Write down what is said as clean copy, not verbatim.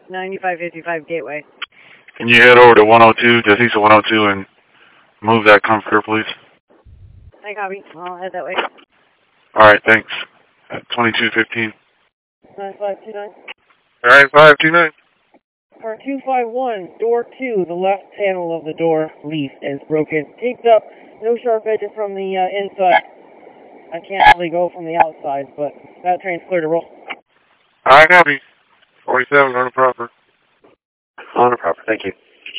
9555 Gateway. Can you head over to 102, just east of 102, and move that comforter, please? I copy. I'll head that way. All right, thanks. 2215. 9529. All right, 529. Car 251, door 2, the left panel of the door leaf is broken. Taped up, no sharp edges from the inside. I can't really go from the outside, but that train's clear to roll. All right, copy. 47 on the proper. On the proper, thank you.